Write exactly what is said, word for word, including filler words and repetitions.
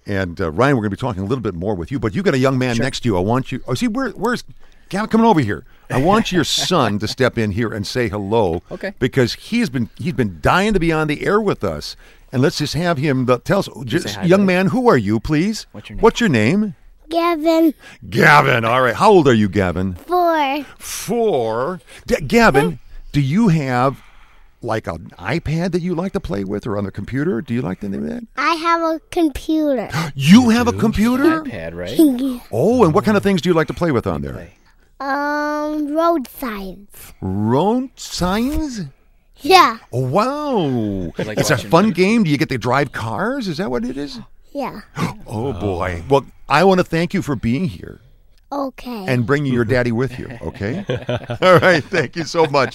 And uh, Ryan, we're going to be talking a little bit more with you, but you got a young man Sure. next to you. I want you. Oh, see, where, where's Gavin? Come on over here. I want your son to step in here and say hello. Okay. Because he's been he's been dying to be on the air with us, and let's just have him uh, tell us, just, say hi, young buddy? man, who are you, please? What's your name? What's your name? Gavin, Gavin. All right. How old are you, Gavin? four. Four. D- Gavin, do you have like an iPad that you like to play with, or on the computer? Do you like to do that? I have a computer. You have a computer? iPad, right? Oh, and what kind of things do you like to play with on there? Play. um, road signs. Road signs? Yeah, Oh, wow. like It's a watching fun movies? game. Do you get to drive cars? Is that what it is? yeah. Oh, boy. Well, I want to thank you for being here Okay. and bringing your daddy with you, okay? All right. Thank you so much.